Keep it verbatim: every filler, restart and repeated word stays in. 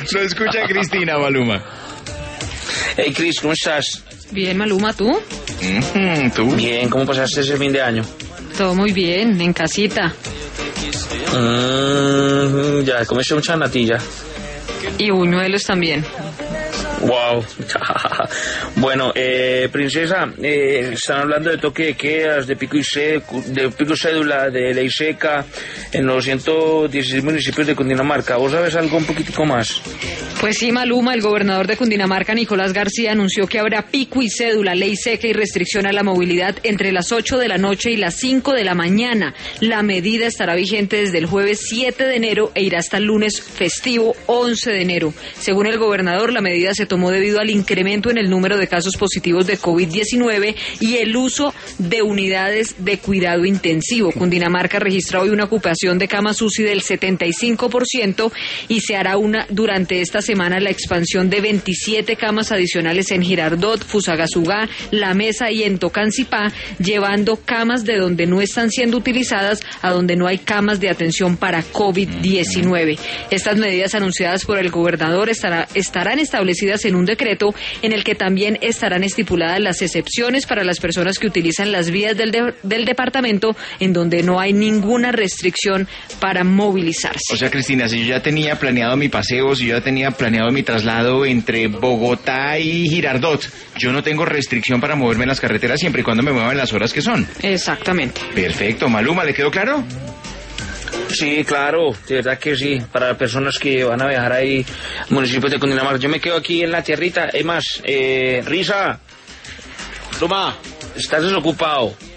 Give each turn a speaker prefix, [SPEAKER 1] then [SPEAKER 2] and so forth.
[SPEAKER 1] Lo escucha Cristina, Maluma.
[SPEAKER 2] Hey, Cris, ¿cómo estás?
[SPEAKER 3] Bien, Maluma, ¿tú?
[SPEAKER 1] Mm, ¿Tú?
[SPEAKER 2] Bien, ¿cómo pasaste ese fin de año?
[SPEAKER 3] Todo muy bien, en casita.
[SPEAKER 2] Mm, ya, comiste mucha natilla.
[SPEAKER 3] Y buñuelos también.
[SPEAKER 2] Wow. Bueno, eh, princesa, eh, están hablando de toque de quedas, de pico y seco, de pico y cédula, de ley seca en los ciento dieciséis municipios de Cundinamarca. ¿Vos sabes algo un poquitico más?
[SPEAKER 3] Pues sí, Maluma, el gobernador de Cundinamarca, Nicolás García, anunció que habrá pico y cédula, ley seca y restricción a la movilidad entre las ocho de la noche y las cinco de la mañana. La medida estará vigente desde el jueves siete de enero e irá hasta el lunes festivo once de enero. Según el gobernador, la medida se tomó debido al incremento en el número de casos positivos de COVID diecinueve y el uso de unidades de cuidado intensivo. Cundinamarca registra hoy una ocupación de camas U C I del setenta y cinco por ciento y se hará una durante esta semana la expansión de veintisiete camas adicionales en Girardot, Fusagasugá, La Mesa y en Tocancipá, llevando camas de donde no están siendo utilizadas a donde no hay camas de atención para COVID diecinueve. Estas medidas anunciadas por el gobernador estará, estarán establecidas en un decreto en el que también estarán estipuladas las excepciones para las personas que utilizan las vías del, de, del departamento en donde no hay ninguna restricción para movilizarse.
[SPEAKER 1] O sea, Cristina, si yo ya tenía planeado mi paseo, si yo ya tenía planeado mi traslado entre Bogotá y Girardot, yo no tengo restricción para moverme en las carreteras siempre y cuando me mueva en las horas que son.
[SPEAKER 3] Exactamente.
[SPEAKER 1] Perfecto. Maluma, ¿le quedó claro?
[SPEAKER 2] Sí, claro, de verdad que sí, para las personas que van a viajar ahí, municipios de Cundinamarca. Yo me quedo aquí en la tierrita, es más, eh, Risa, toma, estás desocupado.